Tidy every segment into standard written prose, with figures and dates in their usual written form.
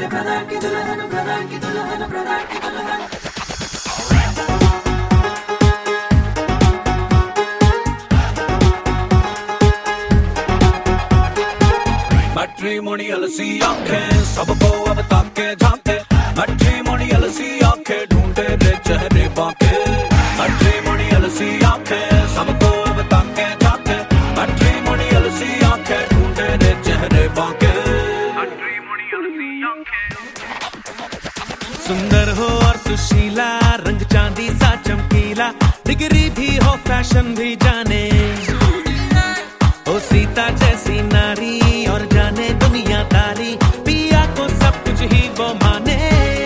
brother की दुल्हन, brother की दुल्हन, brother की दुल्हन। मैट्रिमोनियल सी आंखें सबको अब ताके झांके, मैट्रिमोनियल सी आंखें ढूंढे रे चेहरे बाके, मैट्रिमोनियल सी आंखें सबको अब ताके झांके, मैट्रिमोनियल सी आंखें ढूंढे रे चेहरे बाके, मैट्रिमोनियल सी आंखें। सुंदर हो और सुशीला, रंग चांदी सा चमकीला, डिग्री भी हो फैशन भी जाने, ओ सीता जैसी नारी और जाने दुनियादारी, पिया को सब कुछ ही वो माने,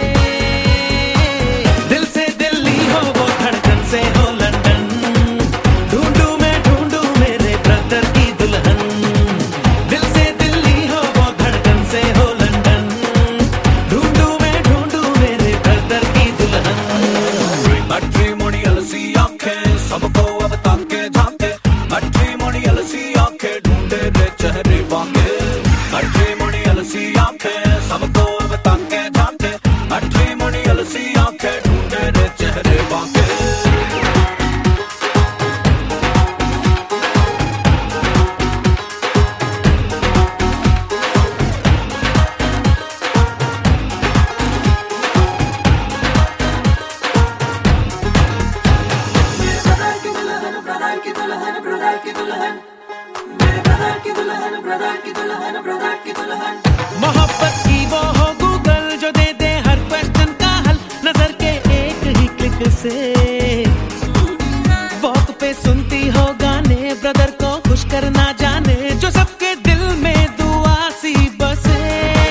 दिल से दिल्ली हो वो धड़कन से हो लंदन, ढूंढू मैं ढूंढू मेरे ब्रदर की दुल्हन, दिल से दिल्ली हो वो धड़कन से हो लंदन, ढूंढू मैं ढूंढू मेरे ब्रदर की दुल्हन। मैट्रिमोनियल सी आंखें सबको अब ताके झांके, मैट्रिमोनियल सी आंखें ढूंढे रे चेहरे बाके, मैट्रिमोनियल सी आंखें सबको अब ताके झांके, मैट्रिमोनियल सी आंखें ढूंढे रे चेहरे बाके। brother की दुल्हन, brother की दुल्हन, मेरे brother की दुल्हन, brother की दुल्हन, brother की दुल्हन। मोहब्बत की वो हो गूगल जो दे दे हर क्वेश्चन का हल, नजर के एक ही क्लिक से, वॉक पे सुनती हो गाने, ब्रदर को खुश करना जाने, जो सबके दिल में दुआ सी बसे,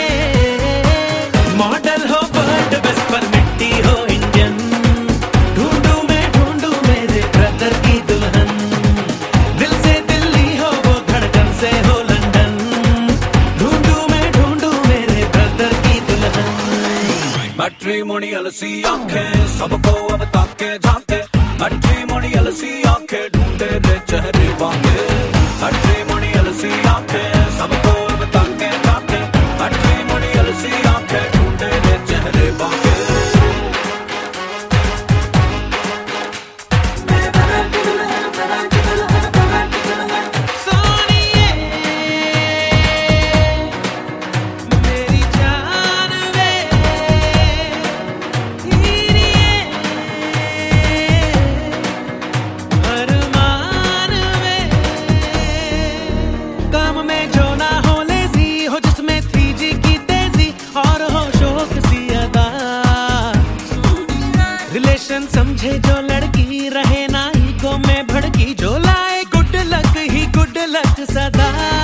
मॉडल हो वर्ल्ड बेस्ट पर मिट्टी हो इंडियन, ढूंढू मैं ढूंढू मेरे ब्रदर की दुल्हन, दिल से दिल्ली हो वो धड़कन से हो लंदन, ढूंढू मैं ढूंढू मेरे ब्रदर की दुल्हन। मैट्रिमोनियल सी आंखें सबको अब ताके झांके, मैट्रिमोनियल सी आंखें ढूंढे रे चेहरे बाके, मैट्रिमोनियल सी आंखें सबको अब ताके झांके, मैट्रिमोनियल सी आंखें ढूंढे रे चेहरे बाके। मेरे brother की दुल्हन, brother की दुल्हन, brother की दुल्हन। सोनिए मेरी जान वे, हीरिए अरमान वे, काम में जो ना हो लेजी, हो जिसमें 3G की तेजी और हो शौक सी अदा, रिलेशन समझे जो लड़की, रहे ना ईगो में भड़की, जो लाए गुड लक ही गुड लक सदा।